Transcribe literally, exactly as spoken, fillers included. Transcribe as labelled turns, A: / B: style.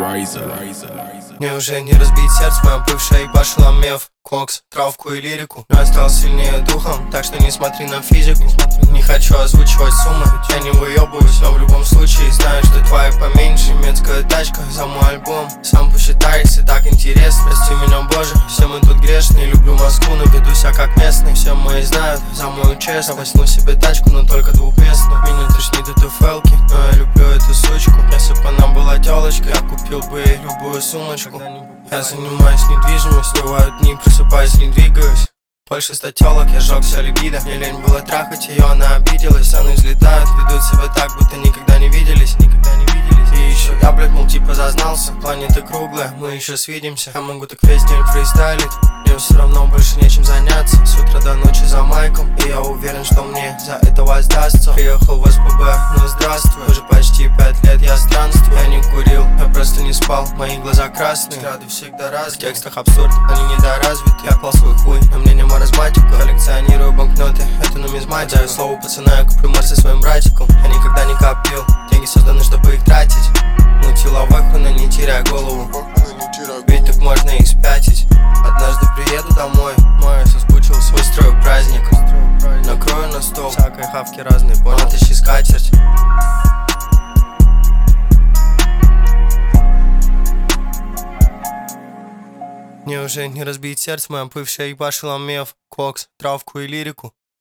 A: Райза.
B: Неужели не разбить сердце моем бывшей ебашила меф, кокс, травку и лирику. Но я стал сильнее духом, так что не смотри на физику. Не хочу озвучивать суммы, я не выебываюсь, но в любом случае знаю, что твоя поменьше. Немецкая тачка за мой альбом, сам посчитай, если так интересно. Прости меня, Боже, все мы тут грешные. Люблю Москву, но веду себя как местный. Все мои знают за мою честь. Возьму себе тачку, но только двухместную. Меня тошнит от эфелки, но я люблю эту сучку. Если бы она была телочкой, я купил бы ей любую сумочку. Я занимаюсь недвижимостью, бывают дни, просыпаюсь, не двигаюсь. Больше ста телок, я сжег вся либидо. Мне лень было трахать ее, она обиделась. Они взлетают, ведут себя так, будто никогда не виделись. Никогда не виделись. И еще я, блядь, мол, типа зазнался. Планета круглая, мы еще свидимся. Я могу так весь день фристайлить. Мне все равно больше нечем заняться. С утра до ночи за майком. И я уверен, что мне за это воздастся. Приехал в СПБ, ну здравствуй. Уже почти пять лет я странствую. Я не курил, я просто не спал. Мои глаза красные, взгляды всегда разные. В текстах абсурд, они недоразвиты. Я клал свой хуй, но мне не маразматику. Коллекционирую банкноты, это нумизматика. Даю слово пацана, я куплю Марс со своим братиком. Я никогда не копил, деньги созданы, чтобы их тратить. Мутиловой хуйна, не теряй голову. Ведь так можно и спятить. Однажды приеду домой, мой соскучился, устрою праздник. Накрою на стол, всякой хавки разные, понял? Тащи скатерть. Неужели не разбить сердце моем бывшей ебашила меф, кокс, травку и лирику?